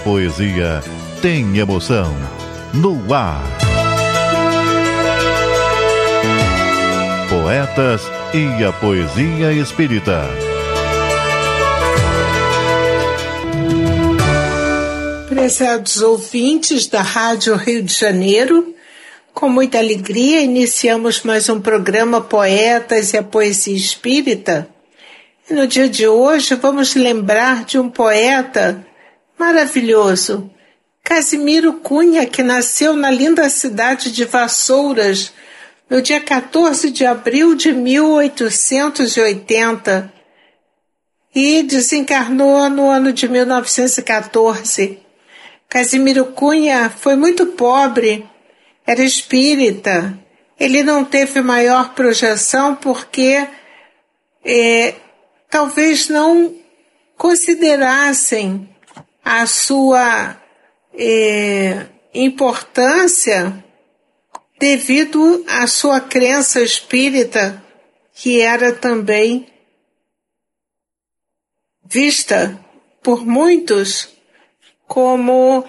poesia tem emoção. No ar. Poetas e a poesia espírita. Prezados ouvintes da Rádio Rio de Janeiro, com muita alegria iniciamos mais um programa Poetas e a Poesia Espírita. E no dia de hoje vamos lembrar de um poeta maravilhoso, Casimiro Cunha, que nasceu na linda cidade de Vassouras, no dia 14 de abril de 1880, e desencarnou no ano de 1914. Casimiro Cunha foi muito pobre, era espírita. Ele não teve maior projeção porque talvez não considerassem a sua importância devido à sua crença espírita, que era também vista por muitos como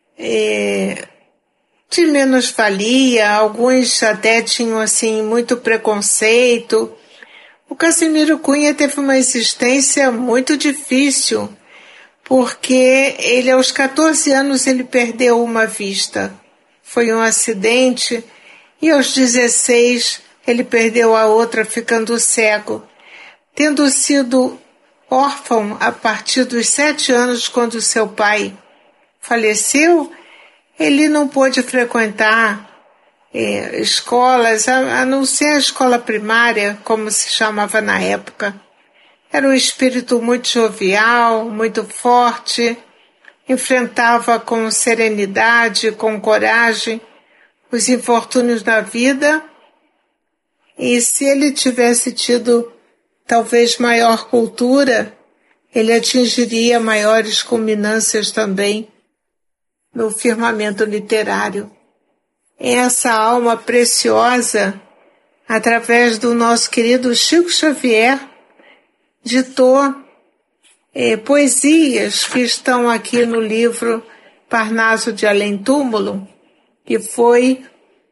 de menos-valia. Alguns até tinham assim muito preconceito. O Casimiro Cunha teve uma existência muito difícil, porque ele aos 14 anos ele perdeu uma vista. Foi um acidente e aos 16 ele perdeu a outra, ficando cego. Tendo sido órfão a partir dos 7 anos, quando seu pai faleceu, ele não pôde frequentar escolas, a não ser a escola primária, como se chamava na época. Era um espírito muito jovial, muito forte, enfrentava com serenidade, com coragem, os infortúnios da vida, e se ele tivesse tido talvez maior cultura, ele atingiria maiores culminâncias também no firmamento literário. Essa alma preciosa, através do nosso querido Chico Xavier, ditou poesias que estão aqui no livro Parnaso de Além Túmulo, que foi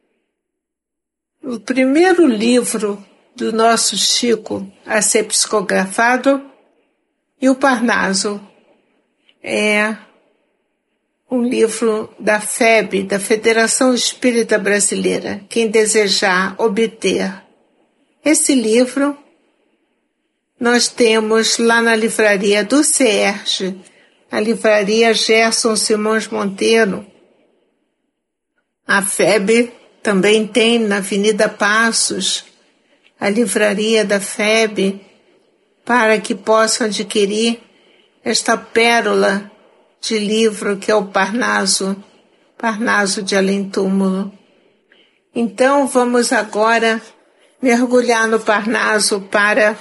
o primeiro livro do nosso Chico a ser psicografado, e o Parnaso é um livro da FEB, da Federação Espírita Brasileira. Quem desejar obter esse livro, nós temos lá na livraria do CERJ, a livraria Gerson Simões Monteiro. A FEB também tem na Avenida Passos a livraria da FEB, para que possam adquirir esta pérola de livro que é o Parnaso de Além Túmulo. Então vamos agora mergulhar no Parnaso para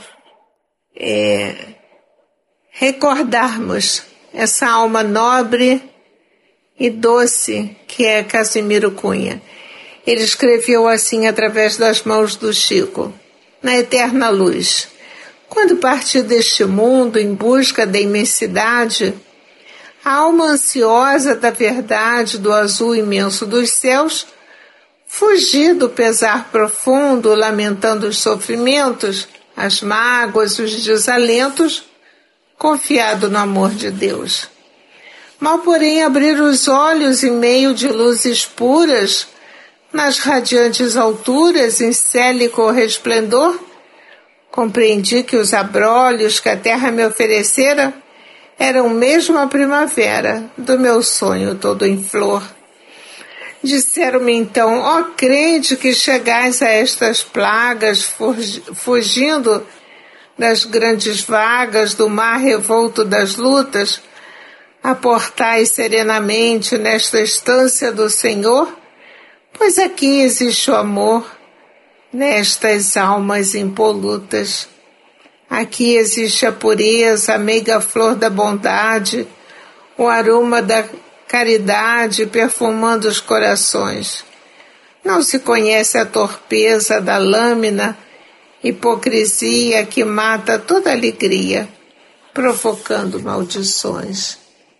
recordarmos essa alma nobre e doce que é Casimiro Cunha. Ele escreveu assim através das mãos do Chico: na eterna luz, quando partiu deste mundo em busca da imensidade, a alma ansiosa da verdade, do azul imenso dos céus, fugiu do pesar profundo, lamentando os sofrimentos, as mágoas, os desalentos, confiado no amor de Deus. Mal, porém, abrir os olhos em meio de luzes puras, nas radiantes alturas, em célico resplendor, compreendi que os abrolhos que a terra me oferecera eram mesmo a primavera do meu sonho todo em flor. Disseram-me então: ó crente que chegais a estas plagas, fugindo das grandes vagas do mar revolto das lutas, aportais serenamente nesta estância do Senhor, pois aqui existe o amor nestas almas impolutas. Aqui existe a pureza, a meiga flor da bondade, o aroma da caridade perfumando os corações. Não se conhece a torpeza da lâmina, hipocrisia que mata toda alegria, provocando maldições.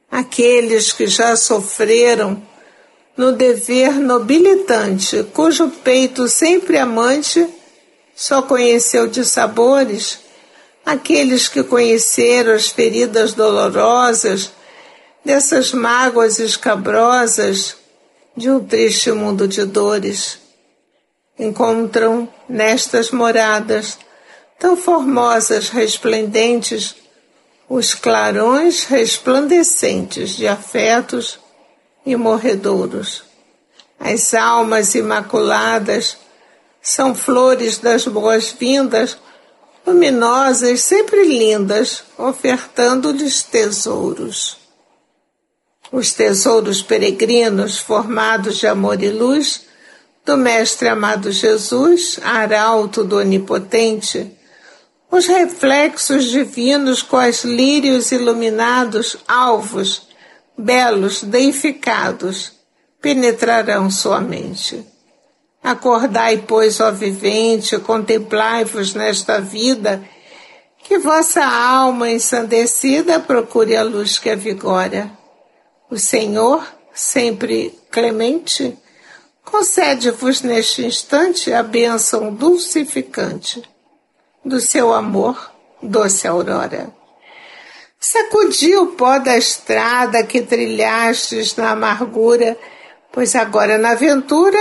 aqueles que já sofreram no dever nobilitante, cujo peito sempre amante só conheceu de sabores, aqueles que conheceram as feridas dolorosas dessas mágoas escabrosas de um triste mundo de dores, encontram nestas moradas tão formosas, resplendentes, os clarões resplandecentes de afetos e morredouros. As almas imaculadas são flores das boas-vindas, luminosas, sempre lindas, ofertando-lhes tesouros. Os tesouros peregrinos, formados de amor e luz, do Mestre amado Jesus, arauto do Onipotente, os reflexos divinos quais lírios iluminados, alvos, belos, deificados, penetrarão sua mente. Acordai, pois, ó vivente, contemplai-vos nesta vida, que vossa alma ensandecida procure a luz que a vigora. O Senhor, sempre clemente, concede-vos neste instante a bênção dulcificante do seu amor, doce aurora. Sacudi o pó da estrada que trilhastes na amargura, pois agora na aventura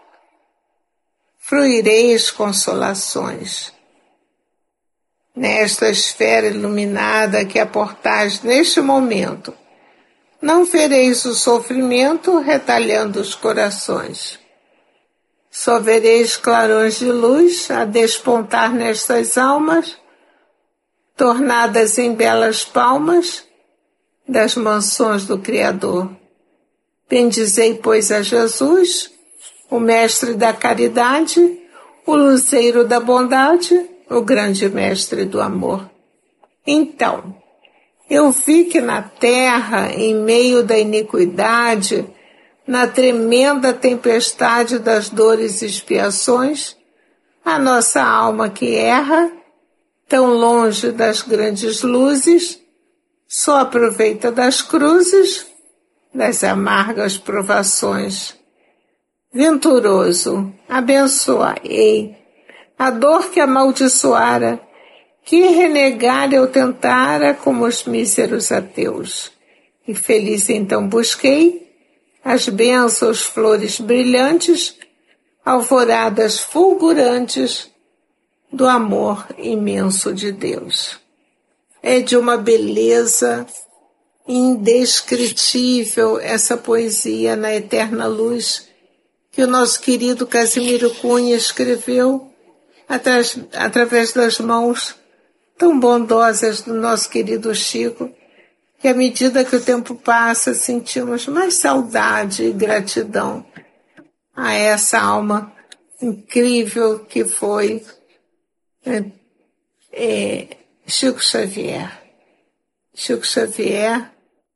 fruireis consolações. Nesta esfera iluminada que aportais neste momento, não vereis o sofrimento retalhando os corações. Só vereis clarões de luz a despontar nestas almas, tornadas em belas palmas das mansões do Criador. Bendizei, pois, a Jesus, o Mestre da caridade, o luzeiro da bondade, o grande Mestre do amor. Então, eu vi que na terra, em meio da iniquidade, na tremenda tempestade das dores e expiações, a nossa alma que erra, tão longe das grandes luzes, só aproveita das cruzes, das amargas provações. Venturoso, abençoai a dor que amaldiçoara, que renegar eu tentara como os míseros ateus. E feliz então busquei as bênçãos, flores brilhantes, alvoradas fulgurantes do amor imenso de Deus. É de uma beleza indescritível essa poesia na eterna luz que o nosso querido Casimiro Cunha escreveu através das mãos tão bondosas do nosso querido Chico, que à medida que o tempo passa sentimos mais saudade e gratidão a essa alma incrível que foi Chico Xavier. Chico Xavier,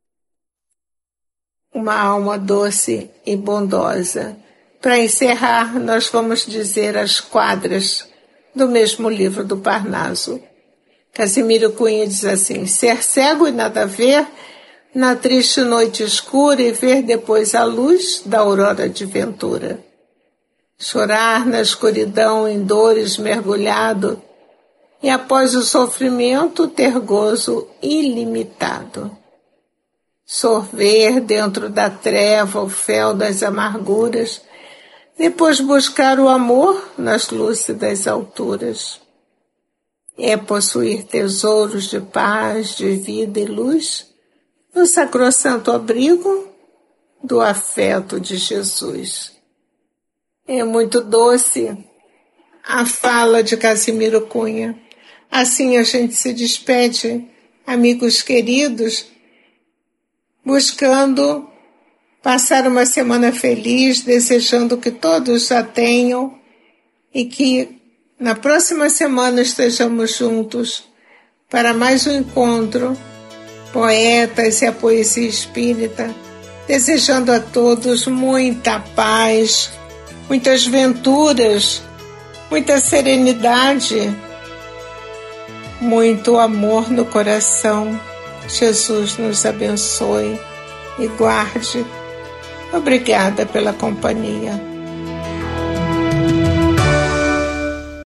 uma alma doce e bondosa. Para encerrar, nós vamos dizer as quadras do mesmo livro do Parnaso. Casimiro Cunha diz assim: ser cego e nada ver, na triste noite escura e ver depois a luz da aurora de ventura. Chorar na escuridão em dores mergulhado e após o sofrimento ter gozo ilimitado. Sorver dentro da treva o fel das amarguras, depois buscar o amor nas lúcidas alturas. É possuir tesouros de paz, de vida e luz no sacrossanto abrigo do afeto de Jesus. É muito doce a fala de Casimiro Cunha. Assim a gente se despede, amigos queridos, buscando passar uma semana feliz, desejando que todos a tenham e que na próxima semana estejamos juntos para mais um encontro, poetas e a poesia espírita, desejando a todos muita paz, muitas venturas, muita serenidade, muito amor no coração Jesus nos abençoe e guarde. Obrigada pela companhia.